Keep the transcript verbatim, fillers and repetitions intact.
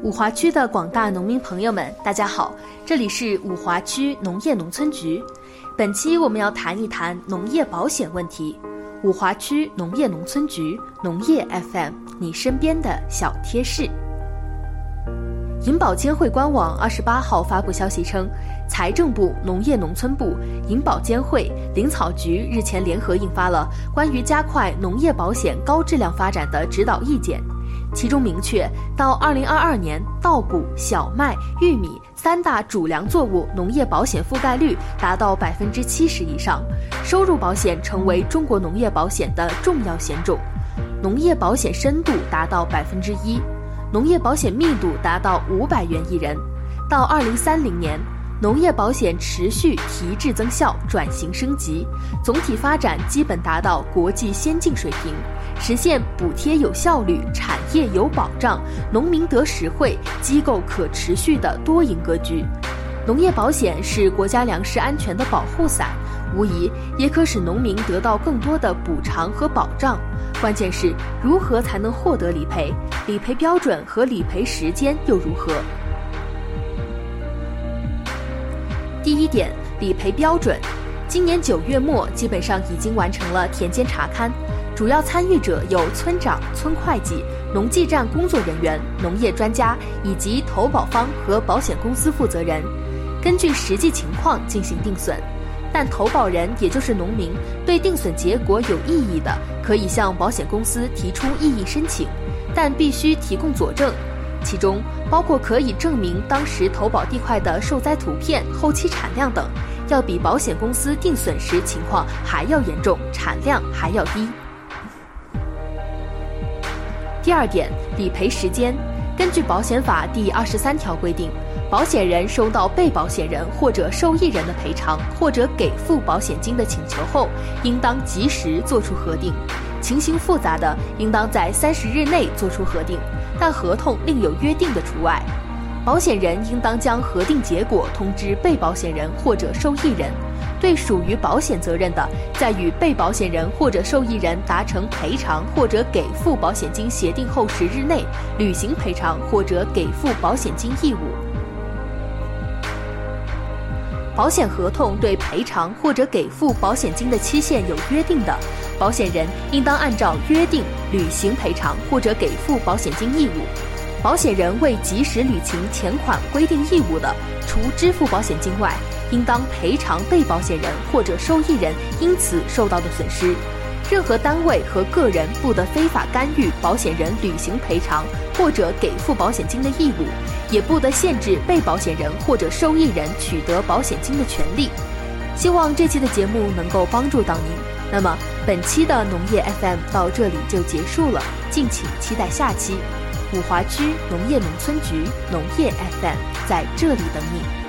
五华区的广大农民朋友们，大家好，这里是五华区农业农村局。本期我们要谈一谈农业保险问题。五华区农业农村局农业 F M， 你身边的小贴士。银保监会官网二十八号发布消息称，财政部、农业农村部、银保监会、林草局日前联合印发了关于加快农业保险高质量发展的指导意见。其中明确，到二零二二年，稻谷、小麦、玉米三大主粮作物农业保险覆盖率达到百分之七十以上，收入保险成为中国农业保险的重要险种，农业保险深度达到百分之一，农业保险密度达到五百元一人。到二零三零年，农业保险持续提质增效，转型升级，总体发展基本达到国际先进水平，实现补贴有效率、产业有保障、农民得实惠、机构可持续的多赢格局。农业保险是国家粮食安全的保护伞，无疑也可使农民得到更多的补偿和保障。关键是如何才能获得理赔？理赔标准和理赔时间又如何？第一点，理赔标准。今年九月末基本上已经完成了田间查勘，主要参与者有村长、村会计、农技站工作人员、农业专家以及投保方和保险公司负责人，根据实际情况进行定损。但投保人也就是农民对定损结果有异议的，可以向保险公司提出异议申请，但必须提供佐证，其中包括可以证明当时投保地块的受灾图片、后期产量等，要比保险公司定损时情况还要严重，产量还要低。第二点，理赔时间。根据保险法第二十三条规定，保险人收到被保险人或者受益人的赔偿或者给付保险金的请求后，应当及时作出核定，情形复杂的应当在三十日内作出核定，但合同另有约定的除外。保险人应当将核定结果通知被保险人或者受益人，对属于保险责任的，在与被保险人或者受益人达成赔偿或者给付保险金协定后十日内履行赔偿或者给付保险金义务。保险合同对赔偿或者给付保险金的期限有约定的，保险人应当按照约定履行赔偿或者给付保险金义务。保险人未及时履行前款规定义务的，除支付保险金外，应当赔偿被保险人或者受益人因此受到的损失。任何单位和个人不得非法干预保险人履行赔偿或者给付保险金的义务，也不得限制被保险人或者受益人取得保险金的权利。希望这期的节目能够帮助到您。那么本期的农业 F M 到这里就结束了，敬请期待下期。五华区农业农村局农业 F M 在这里等你。